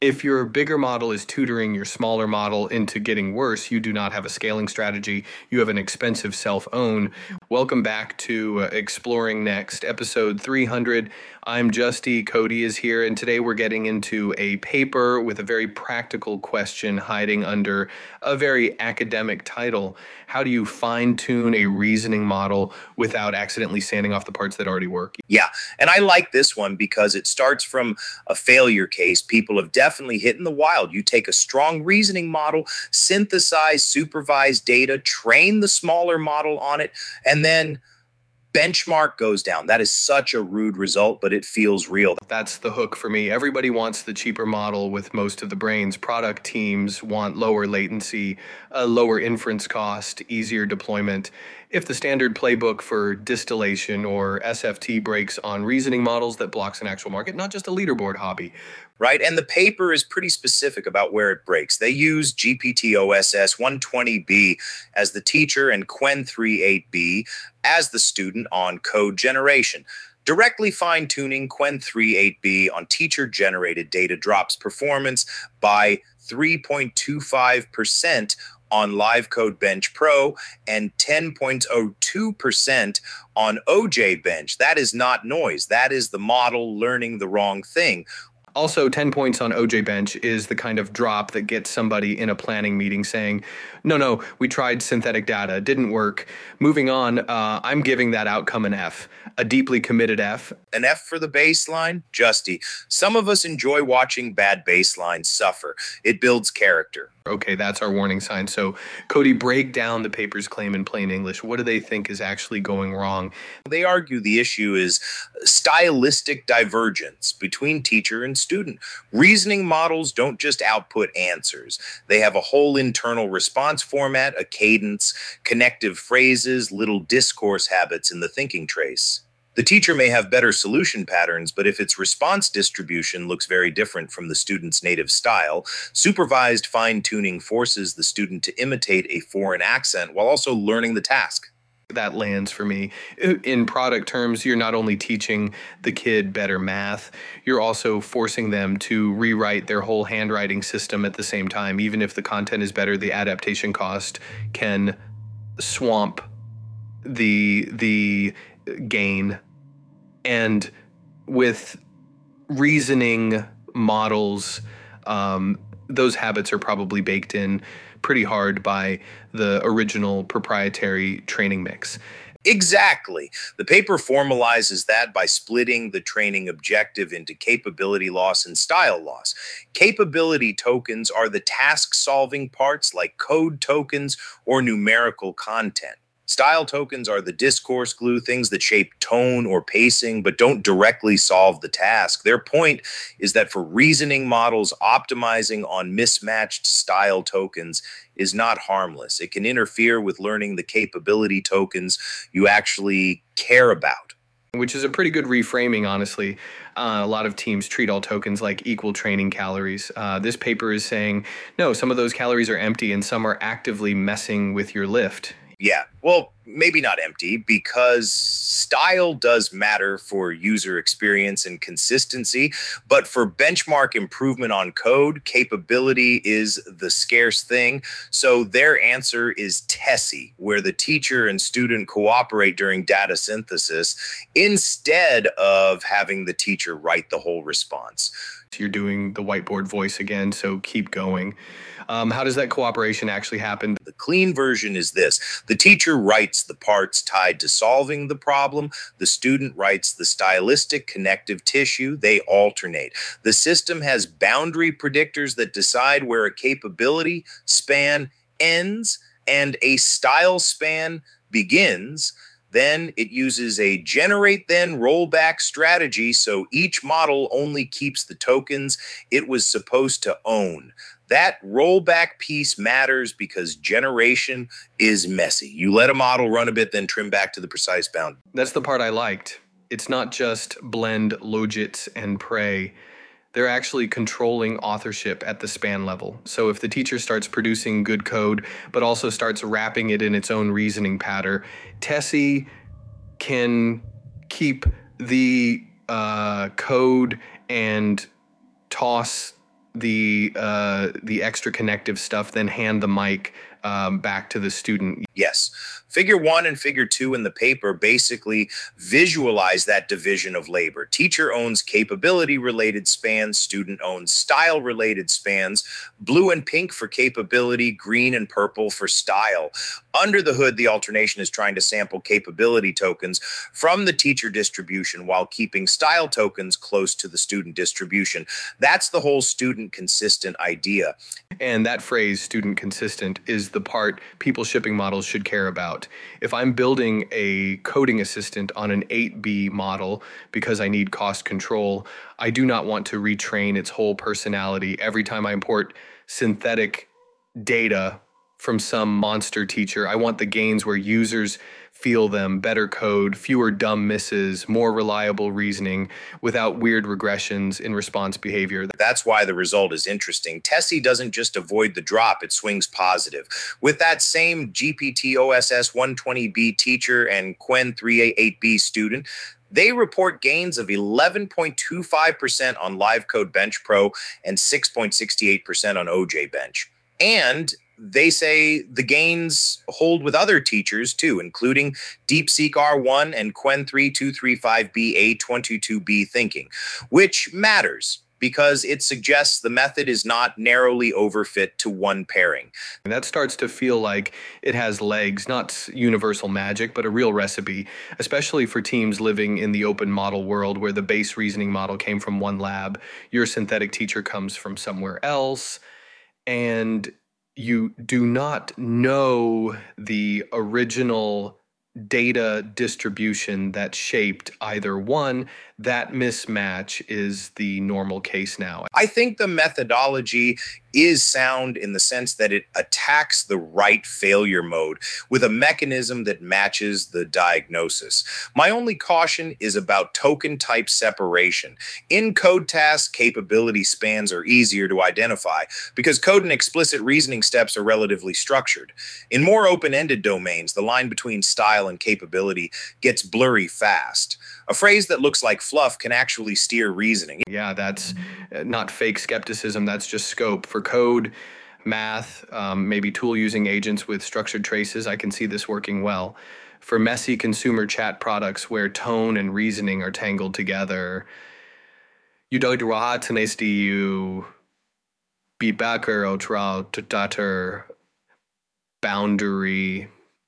If your bigger model is tutoring your smaller model into getting worse, you do not have a scaling strategy. You have an expensive self-own. Welcome back to Exploring Next, episode 300. I'm Justy, Cody is here, and today we're getting into a paper with a very practical question hiding under a very academic title. How do you fine-tune a reasoning model without accidentally sanding off the parts that already work? Yeah, and I like this one because it starts from a failure case. People have definitely hit in the wild. You take a strong reasoning model, synthesize supervised data, train the smaller model on it, and then benchmark goes down. That is such a rude result, but it feels real. That's the hook for me. Everybody wants the cheaper model with most of the brains. Product teams want lower latency, a lower inference cost, easier deployment. If the standard playbook for distillation or SFT breaks on reasoning models, that blocks an actual market, not just a leaderboard hobby. Right? And the paper is pretty specific about where it breaks. They use GPT-OSS 120B as the teacher and Qwen 3.8b as the student on code generation. Directly fine-tuning Qwen 3.8b on teacher-generated data drops performance by 3.25% on LiveCode Bench Pro and 10.02% on OJ Bench. That is not noise. That is the model learning the wrong thing. Also, 10 points on OJ Bench is the kind of drop that gets somebody in a planning meeting saying, no, we tried synthetic data, it didn't work. Moving on, I'm giving that outcome an F, a deeply committed F. An F for the baseline? Justy, some of us enjoy watching bad baselines suffer. It builds character. Okay, that's our warning sign. So, Cody, break down the paper's claim in plain English. What do they think is actually going wrong? They argue the issue is stylistic divergence between teacher and student. Reasoning models don't just output answers. They have a whole internal response format, a cadence, connective phrases, little discourse habits in the thinking trace. The teacher may have better solution patterns, but if its response distribution looks very different from the student's native style, supervised fine-tuning forces the student to imitate a foreign accent while also learning the task. That lands for me. In product terms, you're not only teaching the kid better math, you're also forcing them to rewrite their whole handwriting system at the same time. Even if the content is better, the adaptation cost can swamp the gain. And with reasoning models, those habits are probably baked in pretty hard by the original proprietary training mix. Exactly. The paper formalizes that by splitting the training objective into capability loss and style loss. Capability tokens are the task-solving parts like code tokens or numerical content. Style tokens are the discourse glue, things that shape tone or pacing but don't directly solve the task. Their point is that for reasoning models, optimizing on mismatched style tokens is not harmless. It can interfere with learning the capability tokens you actually care about. Which is a pretty good reframing, honestly. A lot of teams treat all tokens like equal training calories. This paper is saying, no, some of those calories are empty and some are actively messing with your lift. Yeah, well, maybe not empty, because style does matter for user experience and consistency, but for benchmark improvement on code, capability is the scarce thing. So their answer is TESSI, where the teacher and student cooperate during data synthesis instead of having the teacher write the whole response. You're doing the whiteboard voice again, so keep going. How does that cooperation actually happen? The clean version is this. The teacher writes the parts tied to solving the problem. The student writes the stylistic connective tissue. They alternate. The system has boundary predictors that decide where a capability span ends and a style span begins. Then it uses a generate then rollback strategy, so each model only keeps the tokens it was supposed to own. That rollback piece matters because generation is messy. You let a model run a bit, then trim back to the precise bound. That's the part I liked. It's not just blend logits and pray. They're actually controlling authorship at the span level. So if the teacher starts producing good code, but also starts wrapping it in its own reasoning pattern, TESSI can keep the code and toss the extra connective stuff, then hand the mic back to the student. Yes. Figure 1 and figure 2 in the paper basically visualize that division of labor. Teacher owns capability related spans, student owns style related spans, blue and pink for capability, green and purple for style. Under the hood, the alternation is trying to sample capability tokens from the teacher distribution while keeping style tokens close to the student distribution. That's the whole student consistent idea. And that phrase, student consistent, is the part people shipping models should care about. If I'm building a coding assistant on an 8B model because I need cost control, I do not want to retrain its whole personality every time I import synthetic data from some monster teacher. I want the gains where users feel them, better code, fewer dumb misses, more reliable reasoning without weird regressions in response behavior. That's why the result is interesting. Tessie doesn't just avoid the drop, it swings positive. With that same GPT OSS 120B teacher and Qwen 388B student, they report gains of 11.25% on Live Code Bench Pro and 6.68% on OJ Bench. And they say the gains hold with other teachers too, including DeepSeek R1 and Qwen 3235B A22B thinking, which matters because it suggests the method is not narrowly overfit to one pairing. And that starts to feel like it has legs, not universal magic, but a real recipe, especially for teams living in the open model world where the base reasoning model came from one lab, your synthetic teacher comes from somewhere else, and you do not know the original data distribution that shaped either one. That mismatch is the normal case now. I think the methodology is sound in the sense that it attacks the right failure mode with a mechanism that matches the diagnosis. My only caution is about token type separation. In code tasks, capability spans are easier to identify because code and explicit reasoning steps are relatively structured. In more open-ended domains, the line between style and capability gets blurry fast. A phrase that looks like fluff can actually steer reasoning. Yeah, that's not fake skepticism, that's just scope. For code, math, maybe tool using agents with structured traces, I can see this working well. For messy consumer chat products where tone and reasoning are tangled together, you don't want to be backer or to boundary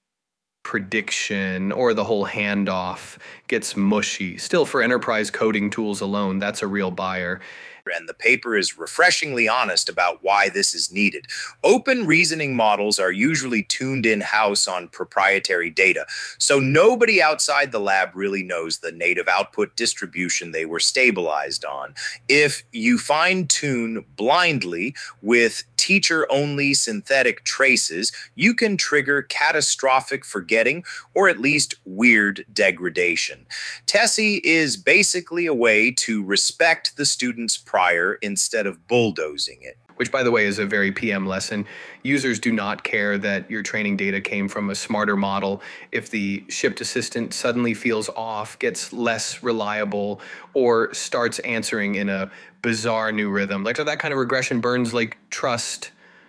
prediction or the whole handoff gets mushy. Still, for enterprise coding tools alone, that's a real buyer. And the paper is refreshingly honest about why this is needed. Open reasoning models are usually tuned in-house on proprietary data, so nobody outside the lab really knows the native output distribution they were stabilized on. If you fine-tune blindly with teacher-only synthetic traces, you can trigger catastrophic forgetting or at least weird degradation. Tessie is basically a way to respect the student's prior instead of bulldozing it. Which, by the way, is a very PM lesson. Users do not care that your training data came from a smarter model. If the shipped assistant suddenly feels off, gets less reliable, or starts answering in a bizarre new rhythm, like so that kind of regression burns like trust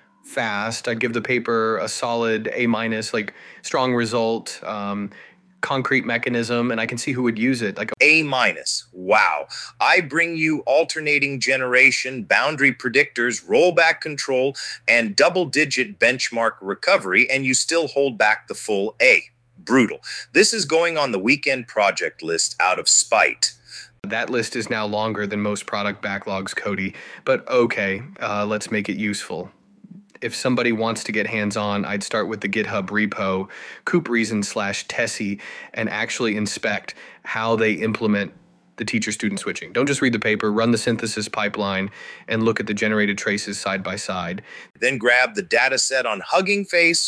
fast. I'd give the paper a solid A-, like strong result, concrete mechanism, and I can see who would use it. Like A-. Wow. I bring you alternating generation, boundary predictors, rollback control, and double-digit benchmark recovery, and you still hold back the full A. Brutal. This is going on the weekend project list out of spite. That list is now longer than most product backlogs, Cody, but okay, let's make it useful. If somebody wants to get hands-on, I'd start with the GitHub repo, CoopReason/Tessie, and actually inspect how they implement the teacher-student switching. Don't just read the paper, run the synthesis pipeline, and look at the generated traces side by side. Then grab the data set on Hugging Face,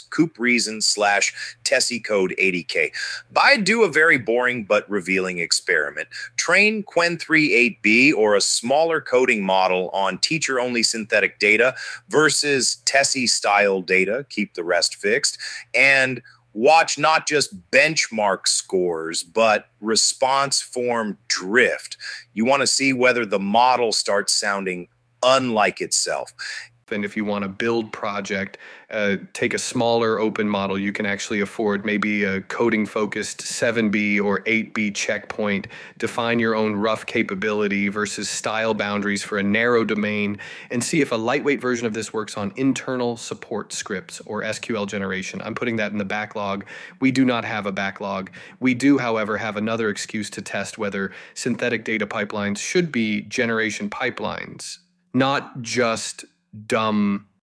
CoopReason/Tessie Code 80K. I'd do a very boring but revealing experiment. Train Qwen 3.8b or a smaller coding model on teacher-only synthetic data versus Tessie-style data, keep the rest fixed, and watch not just benchmark scores, but response form drift. You want to see whether the model starts sounding unlike itself. And if you want to build project, take a smaller open model, you can actually afford maybe a coding focused 7B or 8B checkpoint, define your own rough capability versus style boundaries for a narrow domain, and see if a lightweight version of this works on internal support scripts or SQL generation. I'm putting that in the backlog. We do not have a backlog. We do, however, have another excuse to test whether synthetic data pipelines should be generation pipelines, not just dumb